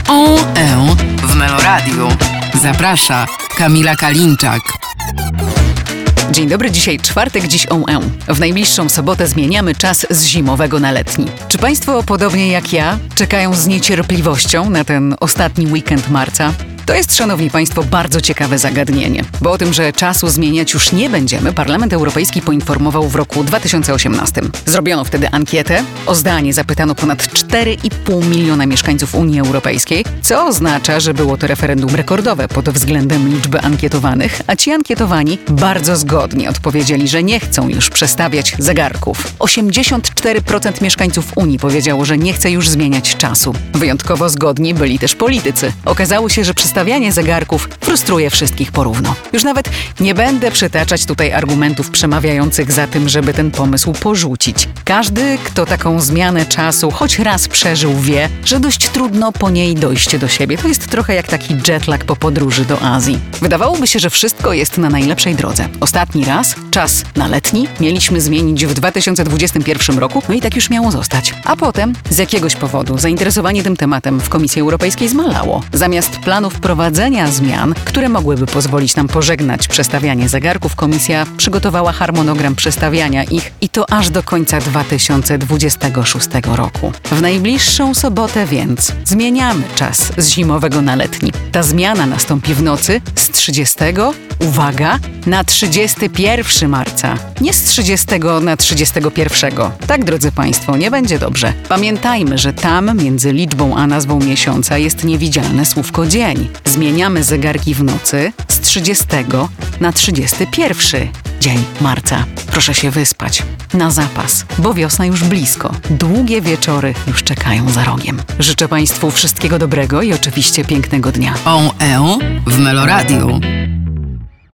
w Meloradiu. Zaprasza Kamila Kalinczak. Dzień dobry, dzisiaj czwartek, dziś W najbliższą sobotę zmieniamy czas z zimowego na letni. Czy Państwo, podobnie jak ja, czekają z niecierpliwością na ten ostatni weekend marca? To jest, szanowni Państwo, bardzo ciekawe zagadnienie, bo o tym, że czasu zmieniać już nie będziemy, Parlament Europejski poinformował w roku 2018. Zrobiono wtedy ankietę, o zdanie zapytano ponad 4,5 miliona mieszkańców Unii Europejskiej, co oznacza, że było to referendum rekordowe pod względem liczby ankietowanych, a ci ankietowani bardzo zgodnie odpowiedzieli, że nie chcą już przestawiać zegarków. 84% mieszkańców Unii powiedziało, że nie chce już zmieniać czasu. Wyjątkowo zgodni byli też politycy. Okazało się, że przestawianie zegarków frustruje wszystkich porówno. Już nawet nie będę przytaczać tutaj argumentów przemawiających za tym, żeby ten pomysł porzucić. Każdy, kto taką zmianę czasu choć raz przeżył, wie, że dość trudno po niej dojść do siebie. To jest trochę jak taki jetlag po podróży do Azji. Wydawałoby się, że wszystko jest na najlepszej drodze. Ostatni raz czas na letni mieliśmy zmienić w 2021 roku, no i tak już miało zostać. A potem z jakiegoś powodu zainteresowanie tym tematem w Komisji Europejskiej zmalało. Zamiast planów wprowadzenia zmian, które mogłyby pozwolić nam pożegnać przestawianie zegarków, Komisja przygotowała harmonogram przestawiania ich i to aż do końca 2026 roku. W najbliższą sobotę więc zmieniamy czas z zimowego na letni. Ta zmiana nastąpi w nocy z 30, uwaga, na 31 marca. Nie z 30 na 31. Tak, drodzy Państwo, nie będzie dobrze. Pamiętajmy, że tam między liczbą a nazwą miesiąca jest niewidzialne słówko dzień. Zmieniamy zegarki w nocy z 30 na 31 dzień marca. Proszę się wyspać. Na zapas, bo wiosna już blisko. Długie wieczory już czekają za rogiem. Życzę Państwu wszystkiego dobrego i oczywiście pięknego dnia. w Meloradiu.